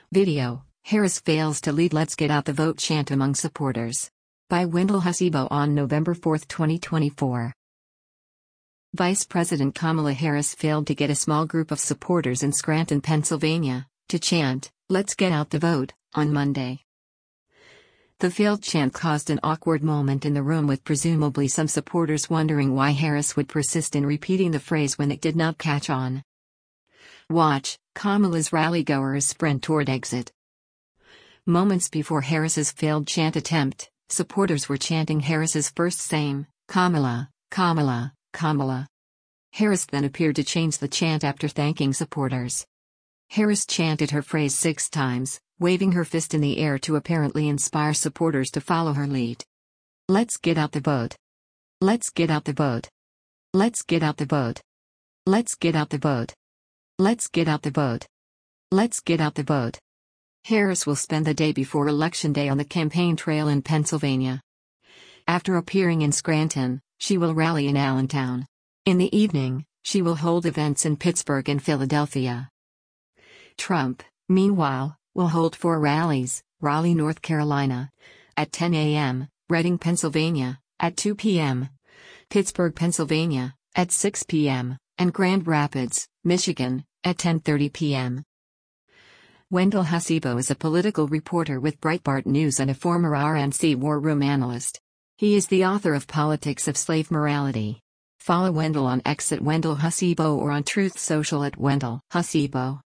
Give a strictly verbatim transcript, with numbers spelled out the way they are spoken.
Video: Harris fails to lead Let's Get Out the Vote chant among supporters. By Wendell Husebo on November fourth, twenty twenty-four. Vice President Kamala Harris failed to get a small group of supporters in Scranton, Pennsylvania, to chant, "Let's get out the vote," on Monday. The failed chant caused an awkward moment in the room, with presumably some supporters wondering why Harris would persist in repeating the phrase when it did not catch on. Watch, Kamala's rally-goers sprint toward exit. Moments before Harris's failed chant attempt, supporters were chanting Harris's first name, Kamala, Kamala, Kamala. Harris then appeared to change the chant after thanking supporters. Harris chanted her phrase six times, waving her fist in the air to apparently inspire supporters to follow her lead. "Let's get out the vote. Let's get out the vote. Let's get out the vote. Let's get out the vote. Let's get out the vote. Let's get out the vote." Harris will spend the day before Election Day on the campaign trail in Pennsylvania. After appearing in Scranton, she will rally in Allentown. In the evening, she will hold events in Pittsburgh and Philadelphia. Trump, meanwhile, will hold four rallies: Raleigh, North Carolina, at ten a m, Reading, Pennsylvania, at two p m, Pittsburgh, Pennsylvania, at six p m, and Grand Rapids, Michigan, at ten thirty p m Wendell Husebo is a political reporter with Breitbart News and a former R N C war room analyst. He is the author of Politics of Slave Morality. Follow Wendell on X at Wendell Husebo or on Truth Social at Wendell Husebo.